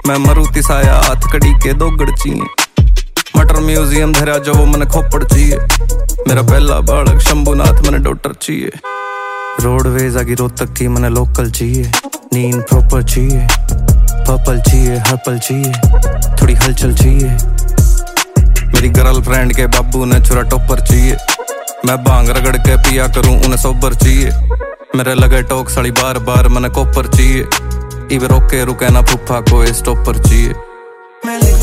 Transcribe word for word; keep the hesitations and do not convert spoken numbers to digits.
मैं मरुति साया हाथ कड़ी के दो गड़चिए मटर म्यूजियम धरा जो वो मैंने खोपड़ चाहिए मेरा पहला बालक शंभुनाथ मैंने डॉक्टर चाहिए रोडवेज आगे रोहतक की मैंने लोकल चाहिए नींद प्रॉपर चाहिए पर्पल चाहिए हर पल चाहिए थोड़ी हलचल चाहिए मेरी गर्लफ्रेंड के बाबू ने छुरा टॉपर चाहिए मैं भांग रगड़ के पिया करूं उन्हें सोबर चाहिए मेरे लगे टोक साड़ी बार बार मैंने कोपर चाहिए इवे रोके रुके ना फूफा को स्टॉपर चाहिए।